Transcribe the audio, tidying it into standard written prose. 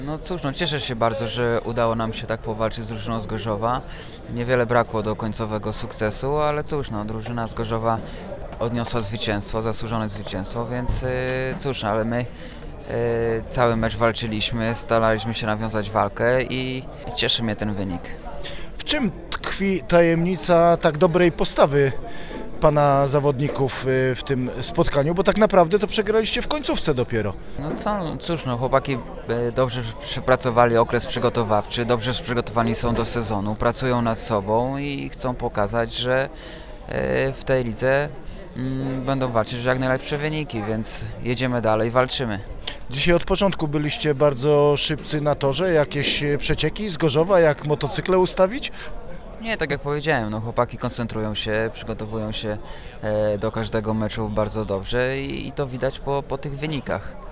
No cóż, no cieszę się bardzo, że udało nam się tak powalczyć z drużyną z Gorzowa. Niewiele brakło do końcowego sukcesu, ale cóż, no drużyna z Gorzowa odniosła zwycięstwo, zasłużone zwycięstwo, więc cóż, no, ale my cały mecz walczyliśmy, staraliśmy się nawiązać walkę i cieszy mnie ten wynik. W czym tkwi tajemnica tak dobrej postawy pana zawodników w tym spotkaniu? Bo tak naprawdę to przegraliście w końcówce dopiero. No co, no cóż, no chłopaki dobrze przepracowali okres przygotowawczy, dobrze przygotowani są do sezonu, pracują nad sobą i chcą pokazać, że w tej lidze będą walczyć o jak najlepsze wyniki, więc jedziemy dalej, walczymy. Dzisiaj od początku byliście bardzo szybcy na torze. Jakieś przecieki z Gorzowa, jak motocykle ustawić? Nie, tak jak powiedziałem, no chłopaki koncentrują się, przygotowują się do każdego meczu bardzo dobrze i to widać po tych wynikach.